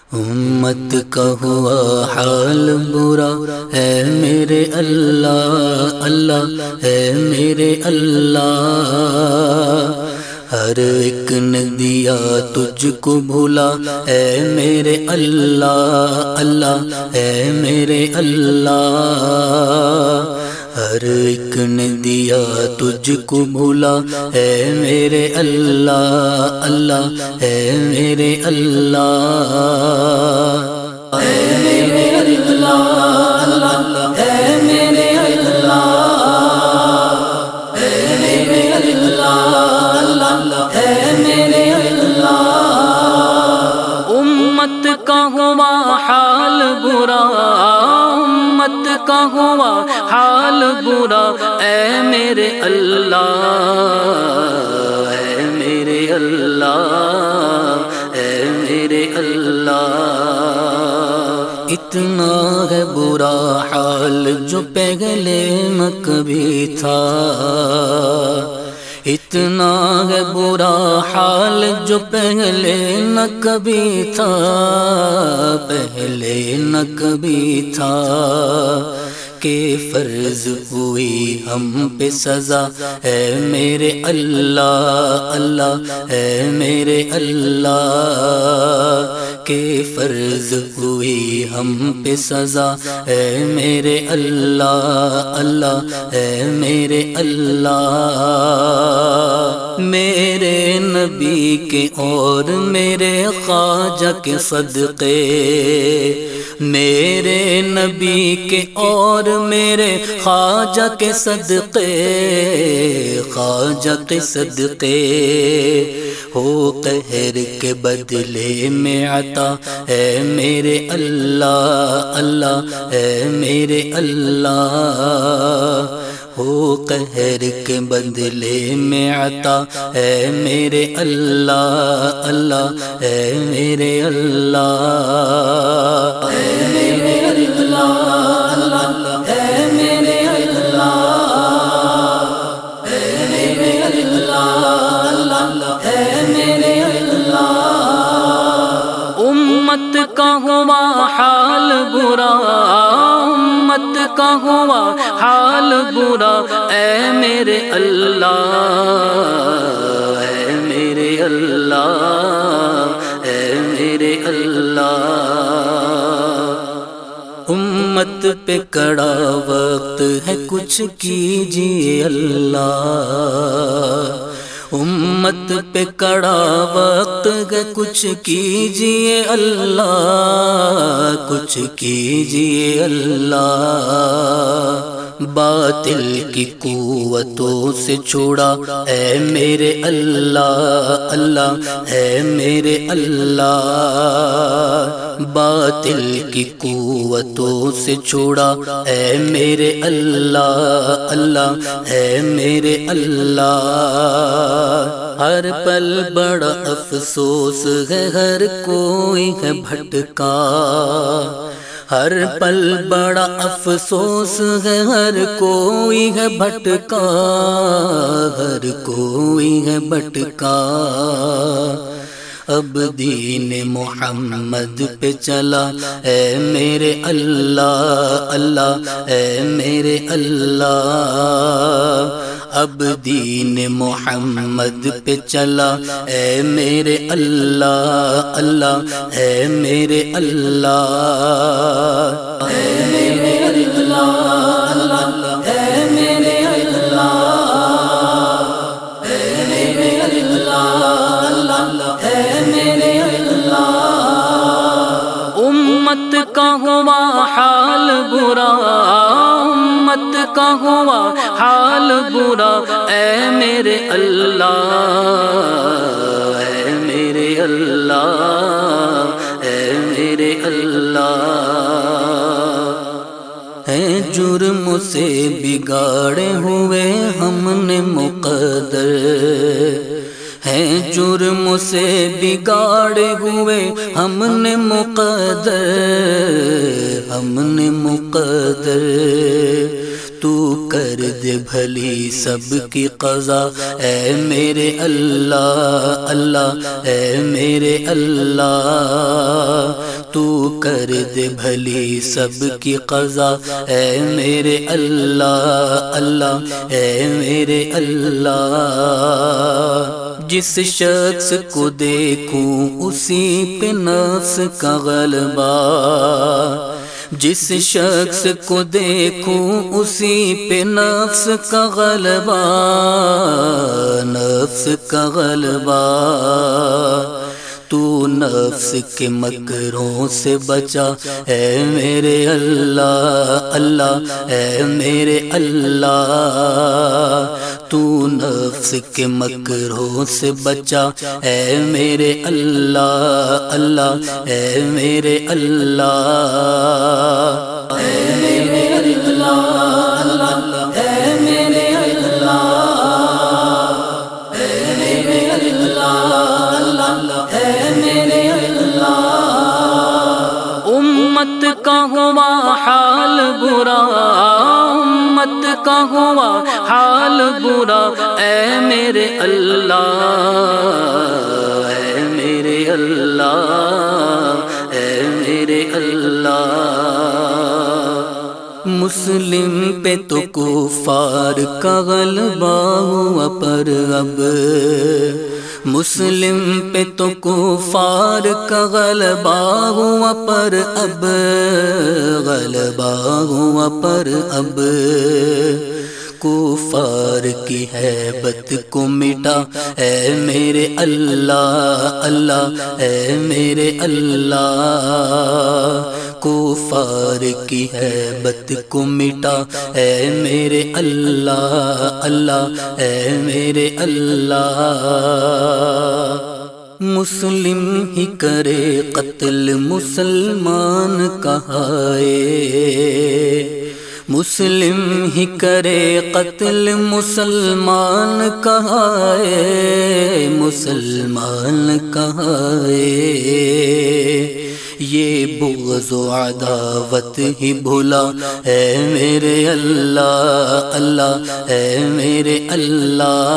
امت کا ہوا حال برا ہے میرے اللہ، اللہ ہے میرے اللہ، ہر ایک نے دیا تجھ کو بھولا اے میرے اللہ، اللہ اے میرے اللہ، ہر ایک نے دیا تجھ کو بھولا اے میرے اللہ، اللہ اے میرے اللہ، اے میرے اللہ، اللہ اے میرے اللہ، اے میرے اللہ، اللہ اے میرے اللہ، امت کا ہوا حال برا، امت کا ہوا حال برا اے میرے اللہ، اے میرے اللہ، اے میرے اللہ، اتنا ہے برا حال جو پہلے نہ کبھی تھا، اتنا ہے برا حال جو پہلے نہ کبھی تھا، پہلے نہ کبھی تھا، کہ فرض ہوئی ہم پہ سزا اے میرے اللہ، اللہ اے میرے اللہ، کہ فرض ہوئی ہم پہ سزا اے میرے اللہ، اللہ اے میرے اللہ، میرے نبی کے اور میرے خواجہ کے صدقے، میرے نبی کے اور میرے خواجہ کے صدقے، خواجہ کے صدقے، ہو قہر کے بدلے میں عطا اے میرے اللہ، اللہ اے میرے اللہ، ہو قہر کے بدلے میں عطا اے میرے اللہ، اللہ اے میرے اللہ، اے میرے اللہ، اللہ اے میرے اللہ، اے میرے اللہ، اللہ اے میرے اللہ، امت کا ہوا حال برا، امت کا ہوا حال برا اے میرے اللہ، اے میرے اللہ، اے میرے اللہ، امت پہ کڑا وقت ہے کچھ کیجیے اللہ، امت پہ کڑا وقت ہے کچھ کیجیے اللہ، کچھ کیجیے اللہ، باطل کی قوتوں سے چھوڑا اے میرے اللہ، اللہ اے میرے اللہ، باطل کی قوتوں سے چھوڑا اے میرے اللہ، اللہ اے میرے اللہ، ہر پل بڑا افسوس ہے ہر کوئی ہے بھٹکا، ہر پل بڑا افسوس ہے ہر کوئی ہے بھٹکا، ہر کوئی ہے بھٹکا، اب دین محمد پہ چلا اے میرے اللہ، اللہ اے میرے اللہ، اب دین محمد پہ چلا اے میرے اللہ، اللہ اے میرے اللہ، اے میرے اللہ، اللہ اے میرے اللہ، اے میرے اللہ، اللہ اے میرے اللہ، امت کا ہوا حال برا، امت کا ہوا حال برا اے میرے اللہ، اے میرے اللہ، اے میرے اللہ، ہے جرم سے بگاڑے ہوئے ہم نے مقدر، ہے جرم سے بگاڑے ہوئے ہم نے مقدر، ہم نے مقدر، تو کر دے بھلی سب کی قضا اے میرے اللہ، اللہ اے میرے اللہ، تو کر دے بھلی سب کی قضا، اے میرے اللہ اللہ، اے میرے اللہ۔ جس شخص کو دیکھوں اسی پہ نفس کا غلبہ، جس شخص کو دیکھوں اسی پہ نفس کا غلبہ، نفس کا غلبہ۔ تو نفس کے مکروں سے بچا، اے میرے اللہ اللہ، اے میرے اللہ۔ تو نفس کے مکروں سے بچا، اے میرے اللہ اللہ، اے میرے اللہ، اے میرے اللہ اللہ، اے میرے اللہ، اے میرے اللہ اللہ، اے میرے اللہ۔ امت کا ہوا حال برا، امت کا ہوا حال برا، اے میرے اللہ، اے میرے اللہ، اے میرے اللہ۔ مسلم پہ تو کفار کا غلبہ ہوا، پر اب مسلم پہ تو کفار کا غلبہ ہوا، پر اب غلبہ ہوا، پر اب کفار کی ہیبت کو مٹا، اے میرے اللہ اللہ، اے میرے اللہ۔ کفار کی ہیبت کو مٹا، اے میرے اللہ اللہ، اے میرے اللہ۔ مسلم ہی کرے قتل مسلمان کہائے، مسلم ہی کرے قتل مسلمان کہائے، مسلمان کہائے۔ یہ بغض و عداوت ہی بھلا، اے میرے اللہ اللہ، اے میرے اللہ۔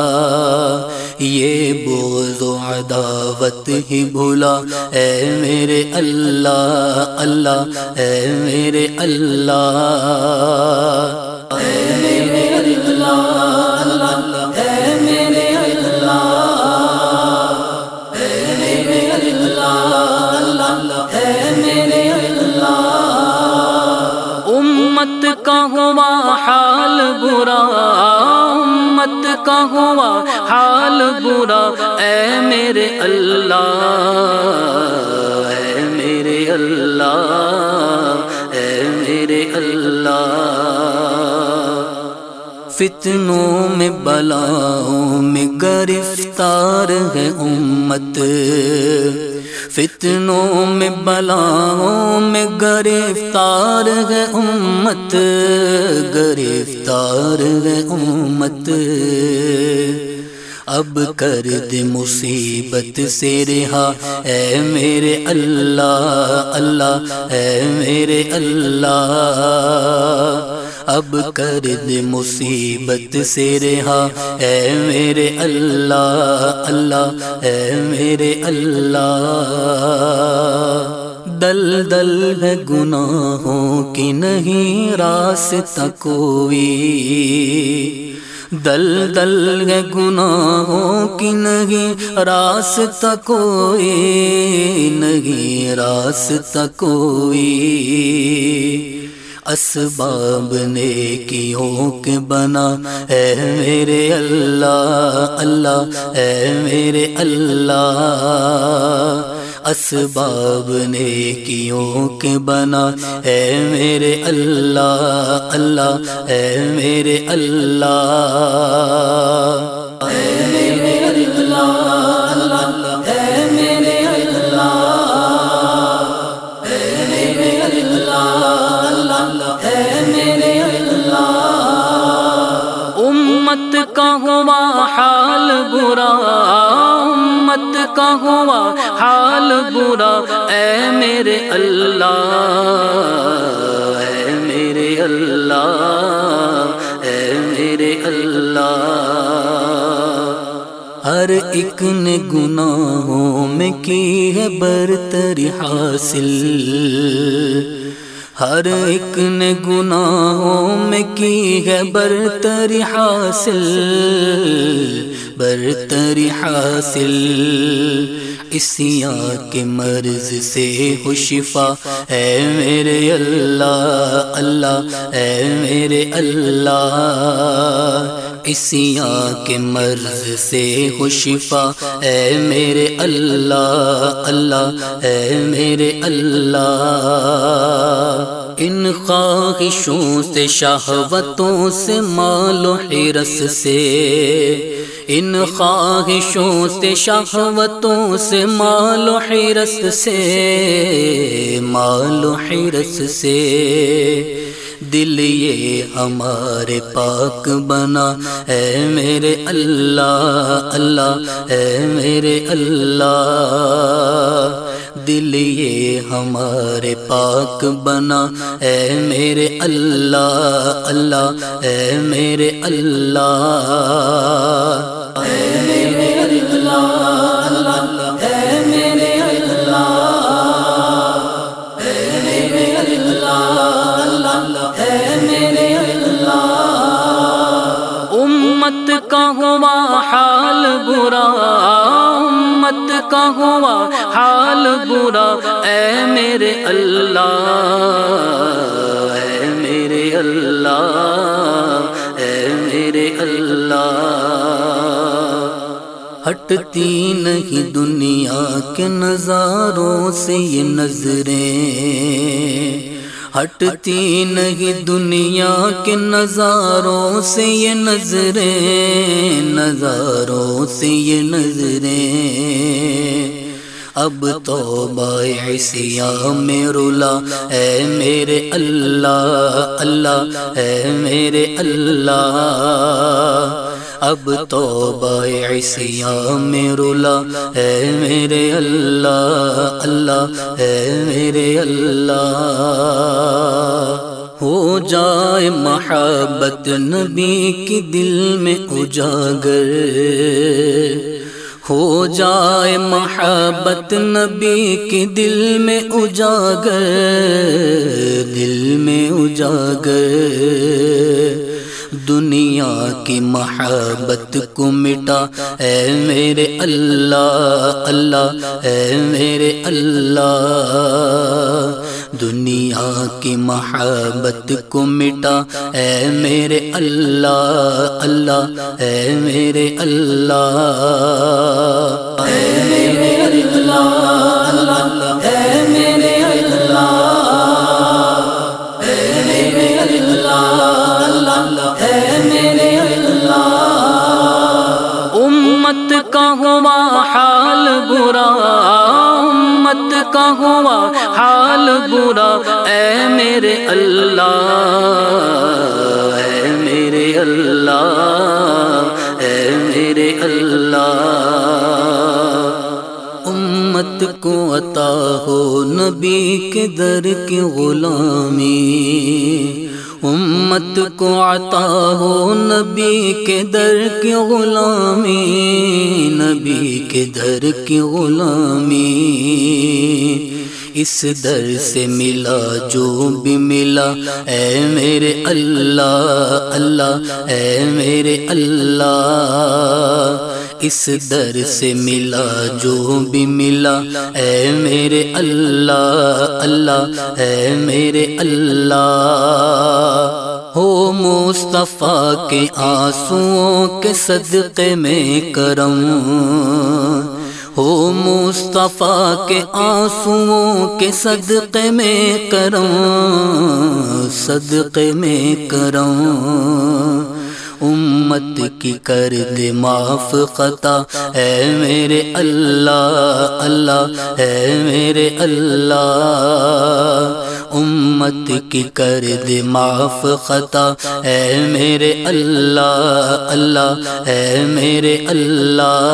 یہ بغض و عداوت ہی بھلا، اے میرے اللہ اللہ، اے میرے اللہ، اے میرے اللہ اللہ، اے میرے اللہ، اے میرے اللہ، اے میرے اللہ۔ امت کا ہوا حال برا، امت کا ہوا حال برا، اے میرے اللہ، اے میرے اللہ، اے میرے اللہ۔ فتنوں میں بلاؤں میں گرفتار ہے امت، فتنوں میں بلاؤں میں گرفتار ہے امت، گرفتار ہے امت۔ اب کر دے مصیبت سے رہا، اے میرے اللہ اللہ، اے میرے اللہ۔ اب کر دے مصیبت سے رہا، اے میرے اللہ اللہ، اے میرے اللہ۔ دلدل ہے گناہوں کی نہیں راستہ کوئی، دلدل ہے گناہوں کی نہیں راستہ کوئی، نہیں راستہ کوئی۔ اسباب نیکیوں کے بنا، اے میرے اللہ اللہ، اے میرے اللہ۔ اسباب نیکیوں کے بنا، اے میرے اللہ اللہ، اے میرے اللہ، اے میرے اللہ اللہ، اے میرے اللہ، اے میرے اللہ، اے میرے اللہ۔ امت کا ہوا حال برا، امت کا ہوا حال برا، اے میرے اللہ، اے میرے اللہ، اے میرے اللہ۔ ہر ایک نے گناہوں میں کی ہے برتری حاصل، ہر ایک نے گناہوں میں کی ہے برتری حاصل، برتری حاصل۔ اسیاں کے مرض سے ہو شفا اے میرے اللہ اللہ، اے میرے اللہ۔ اسیاں کے مرض سے ہو شفا اے میرے اللہ اللہ، اے میرے اللہ۔ ان خواہشوں سے، شہوتوں سے، مال و حرص سے، ان خواہشوں سے، شہوتوں سے، مال و حرص سے، مال و حرص سے، دل یہ ہمارے پاک بنا اے میرے اللہ اللہ، اے میرے اللہ۔ دل یہ ہمارے پاک بنا اے میرے اللہ اللہ، اے میرے اللہ، اے میرے اللہ اللہ، اے میرے اللہ، اے میرے اللہ اللہ، اے میرے اللہ۔ امت کا ہوا حال برا، امت کا ہوا حال برا اے میرے اللہ، اے میرے اللہ، اے میرے اللہ۔ ہٹتی نہیں دنیا کے نظاروں سے یہ نظریں، ہٹتی نہیں دنیا کے نظاروں سے یہ نظریں، نظاروں سے یہ نظریں۔ اب توبہ عصیاں میں رلا اے میرے اللہ اللہ، اے میرے اللہ۔ اب توبہ عصیاں میں رلا اے میرے اللہ اللہ، اے میرے اللہ۔ ہو جائے محبت نبی کی دل میں اجاگر، ہو جائے محبت نبی کی دل میں اجاگر، دل میں اجاگر۔ دنیا کی محبت کو مٹا اے میرے اللہ اللہ، اے میرے اللہ۔ دنیا کی محبت کو مٹا اے میرے اللہ اللہ، اے میرے اللہ، اے میرے اللہ اللہ، اے میرے اللہ، اے میرے اللہ، اے میرے اللہ۔ امت کا ہوا حال برا، امت کا ہوا حال برا اے میرے اللہ، اے میرے اللہ، اے میرے اللہ۔ امت کو عطا ہو نبی کے در کی غلامی، امت کو عطا ہو نبی کے در کی غلامی، نبی کے در کی غلامی۔ اس در سے ملا جو بھی ملا اے میرے اللہ اللہ، اے میرے اللہ۔ اس در سے ملا جو بھی ملا اے میرے اللہ اللہ، اے میرے اللہ۔ ہو مصطفیٰ کے آنسوؤں کے صدقے میں کرم، ہو مصطفیٰ کے آنسوؤں کے صدقے میں کرم، صدقے میں کرم۔ امت کی کر دے معاف خطا اے میرے اللہ اللہ، اے میرے اللہ۔ امت کی کر دے معاف خطا اے میرے اللہ اللہ، اے میرے اللہ،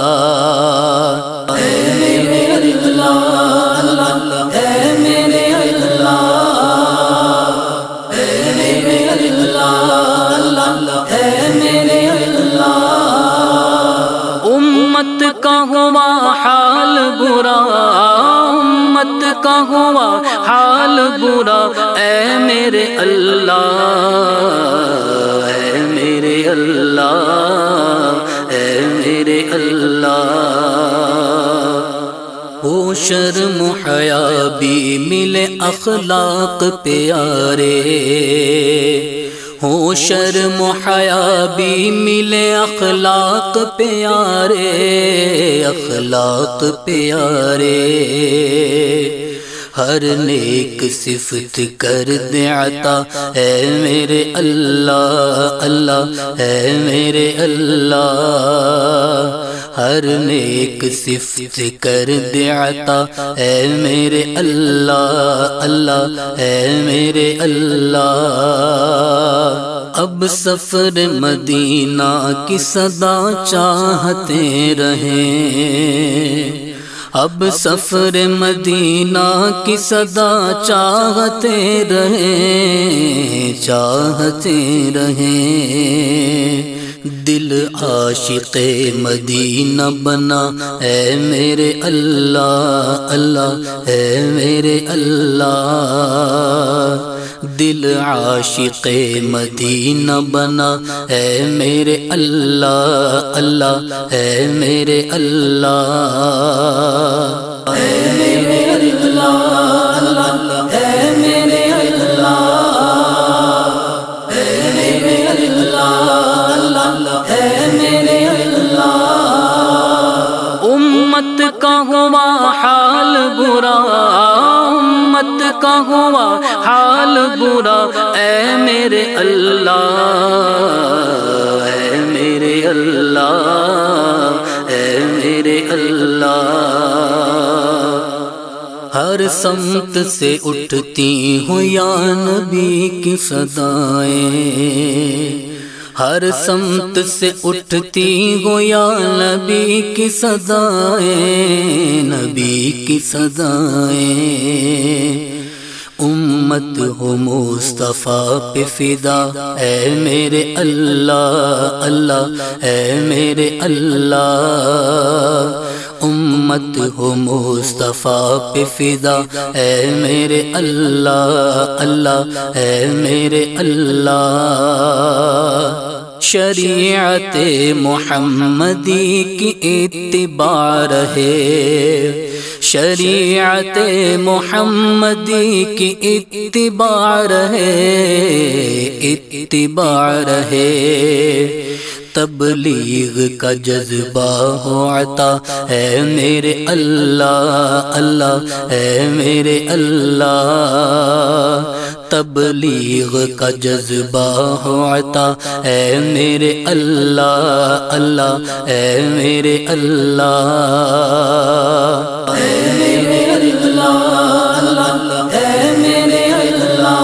اے میرے اللہ اللہ، اے میرے اللہ، اے میرے اللہ اللہ، اے میرے اللہ۔ امت کا ہوا حال برا، امت کا ہوا حال برا، اے میرے اللہ، اے میرے اللہ، اے میرے اللہ۔ ہو شرم و حیا بھی ملے اخلاق پیارے، ہو شرم و حیا بھی ملے اخلاق پیارے، اخلاق پیارے۔ ہر نیک صفت کر دے عطا، اے میرے اللہ، اللہ اے میرے اللہ۔ ہر نیک صفت کر دے عطا، اے میرے اللہ، اللہ اے میرے اللہ۔ اب سفر مدینہ کی صدا چاہتے رہیں، اب سفر مدینہ کی صدا چاہتے رہیں، چاہتے رہیں۔ دل عاشق مدینہ بنا، اے میرے اللہ، اللہ اے میرے اللہ۔ دل عاشق مدینہ بنا، اے میرے اللہ، اللہ اے میرے اللہ، اے میرے اللہ، اللہ اے میرے اللہ، اے میرے اللہ، اللہ اے میرے اللہ۔ امت کا ہوا حال برا، امت کا ہوا حال برا، اے میرے اللہ، اے میرے اللہ، اے میرے اللہ۔ ہر سمت سے اٹھتی ہوں یا نبی کی صدائیں، ہر سمت سے اٹھتی ہوں یا نبی کی صدائیں، نبی کی صدائیں۔ امت ہو مصطفیٰ پہ فدا، اے میرے اللہ، اللہ اے میرے اللہ۔ امت ہو مصطفیٰ پہ فدا، اے میرے اللہ، اللہ اے میرے اللہ۔ شریعت محمدی کی اتباع رہے، شریعت محمدی کی اتباع رہے، اتباع رہے۔ تبلیغ کا جذبہ ہو عطا، اے میرے اللہ، اللہ اے میرے اللہ۔ تبلیغ کا جذبہ ہو عطا، اے میرے اللہ، اللہ اے میرے اللہ، اے میرے اللہ، اللہ اے میرے اللہ،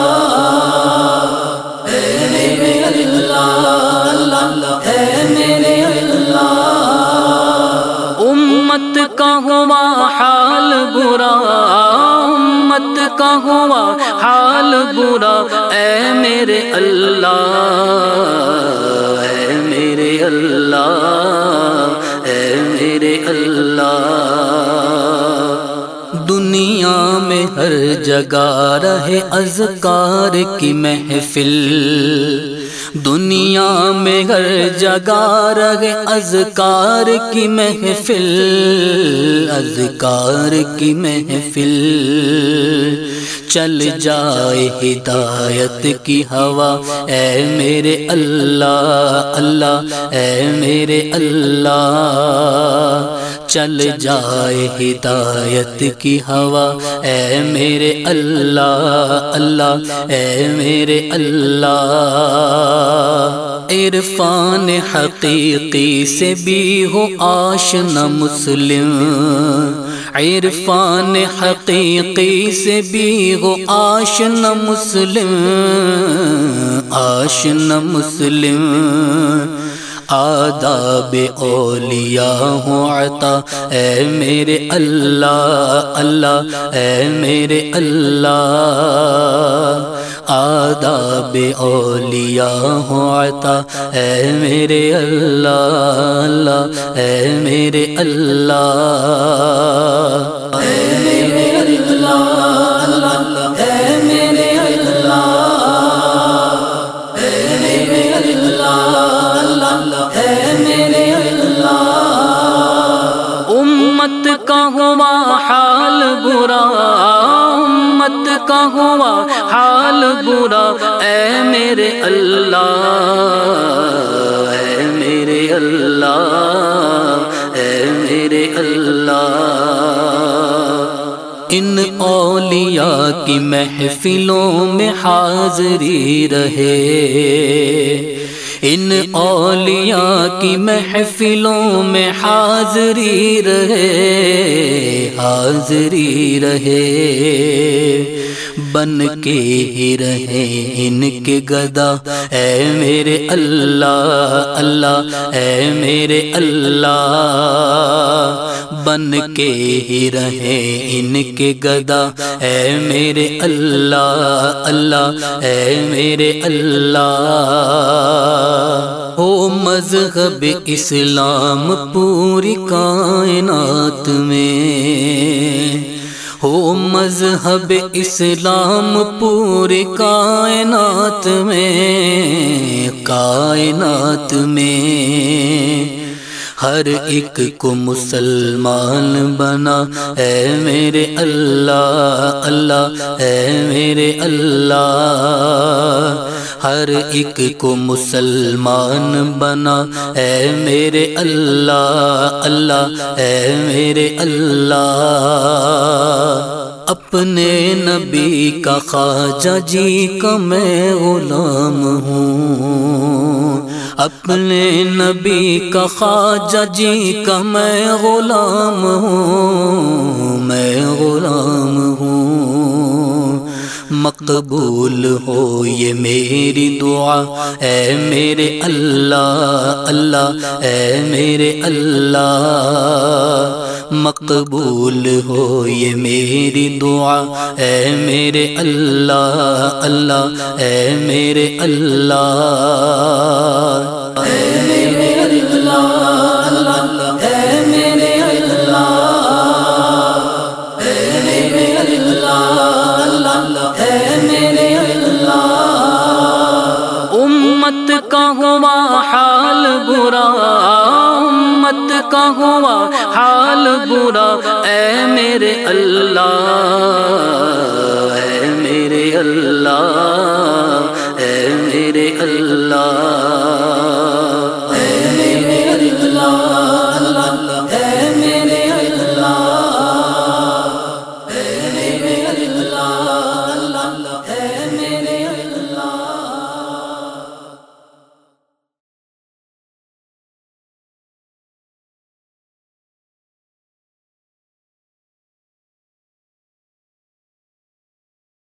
اے میرے اللہ، اللہ اے میرے اللہ۔ امت کا ہوا حال برا، امت کا ہوا حال برا، اے میرے اللہ، اے میرے اللہ، اے میرے اللہ۔ دنیا میں ہر جگہ رہے اذکار کی محفل، دنیا میں ہر جگہ رہے اذکار کی محفل، اذکار کی محفل۔ چل جائے ہدایت کی ہوا، اے میرے اللہ، اللہ اے میرے اللہ۔ چل جائے ہدایت کی ہوا، اے میرے اللہ، اللہ اے میرے اللہ۔ عرفان حقیقی سے بھی ہو آشنا مسلم، عرفان حقیقی سے بھی ہو آشنا مسلم، آشنا مسلم۔ آداب اولیاء ہوں عطا، اے میرے اللہ، اللہ اے میرے اللہ۔ آداب اولیاء ہو عطا، اے میرے اللہ اللہ، اے میرے اللہ، اے میرے اللہ اللہ، اے میرے اللہ، اے میرے اللہ اللہ، اے میرے اللہ۔ امت کا ہوا حال برا، امت کا ہوا حال برا، اے میرے اللہ، اے میرے اللہ، اے میرے اللہ۔ ان اولیاء کی محفلوں میں حاضری رہے، ان اولیاء کی محفلوں میں حاضری رہے، حاضری رہے، بن کے ہی رہے ان کے گدا، اے میرے اللہ اللہ، اے میرے اللہ، بن کے ہی رہے ان کے گدا، اے میرے اللہ اللہ، اے میرے اللہ۔ ہو مذہب اسلام پوری کائنات میں، ہو مذہب اسلام پوری کائنات میں، کائنات میں ہر ایک کو مسلمان بنا، اے میرے اللہ اللہ، اے میرے اللہ، ہر ایک کو مسلمان بنا، اے میرے اللہ اللہ، اے میرے اللہ۔ اپنے نبی کا خواجہ جی کا میں غلام ہوں، اپنے نبی کا خواجہ جی کا میں غلام ہوں، میں غلام ہوں۔ مقبول ہو یہ میری دعا، اے میرے اللہ اللہ، اے میرے اللہ، مقبول ہو یہ میری دعا، اے میرے اللہ اللہ، اے میرے اللہ، اے میرے اللہ اللہ، اے میرے اللہ، اے میرے اللہ اللہ، اے میرے اللہ۔ امت کا ہوا حال برا، امت کا ہوا حال برا، اے میرے اللہ، اے میرے اللہ، اے میرے اللہ۔